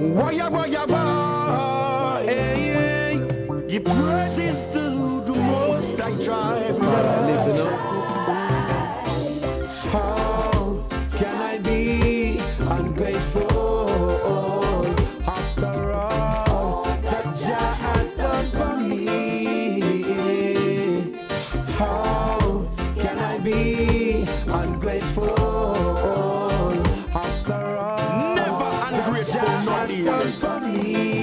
Waya boy, hey, hey. Give praises to the most I drive. Listen up. How can I be ungrateful after all that Jah has done for me? How can I be ungrateful after all Never that ungrateful, Jah no has dear. done for me?